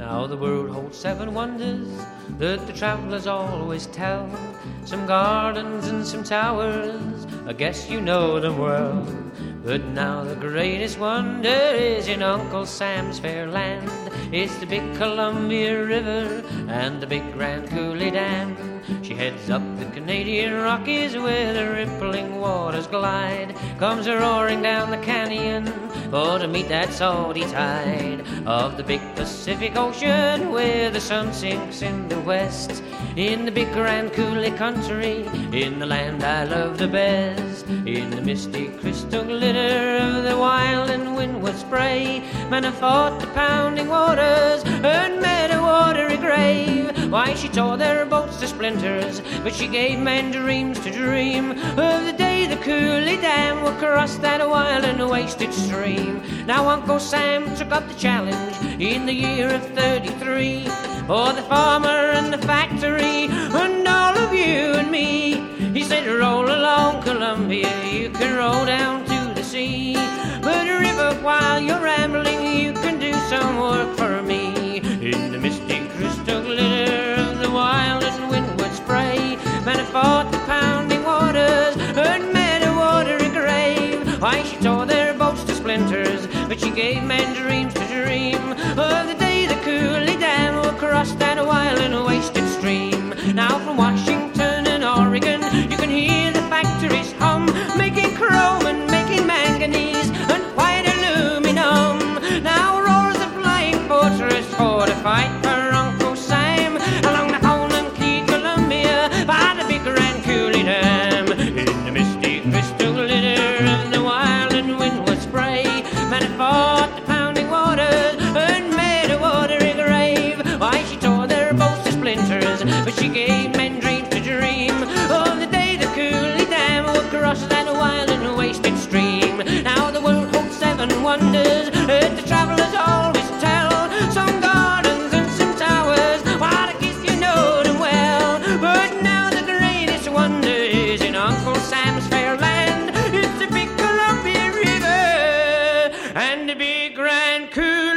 Now the world holds 7 wonders that the travelers always tell. Some gardens and some towers, I guess you know them well. But now the greatest wonder is in Uncle Sam's fair land. It's the big Columbia River and the big Grand Coulee Dam. She heads up the Canadian Rockies where the rippling waters glide. Comes roaring down the canyon for to meet that salty tide of the big Pacific Ocean where the sun sinks in the west. In the big Grand Coulee country, in the land I love the best, in the misty crystal glitter of the wild and windward spray, man, I fought the pounding waters and met a watery grave. Why, she tore their boats to splinters, but she gave men dreams to dream of the day the Coulee Dam would cross that wild and wasted stream. Now Uncle Sam took up the challenge in the year of 33 for the farmer and the factory and all of you and me. He said, roll along Columbia, you can roll down to the sea, but river, while you're rambling, you can do some work for me. In the misty crystal glitter of the wild and windward spray, man, I fought the pounding waters and met a watery grave. Why, she tore their boats to splinters, but she gave men dreams to dream of the day the Coulee Dam will cross that wild and wasted stream. Now from Washington and Oregon, you can hear the factories hum, making chrome and making manganese and white aluminum. Now roars the flying fortress for to fight for Uncle Sam along the Holland Key, Columbia, by the big Grand Coulee Dam. In the misty crystal glitter of the wild and windward spray, man, I fought the pounding waters and made a watery grave. Why, she tore their boats to splinters, but she gave men dreams to dream of the day the Coulee Dam would cross that wild and wasted stream. Now the world holds 7 wonders that the travelers always tell. Some gardens and some towers, why, I guess you know them well. But now the greatest wonder is in Uncle Sam's fair land. It's the big Columbia River and the big Grand Coulee.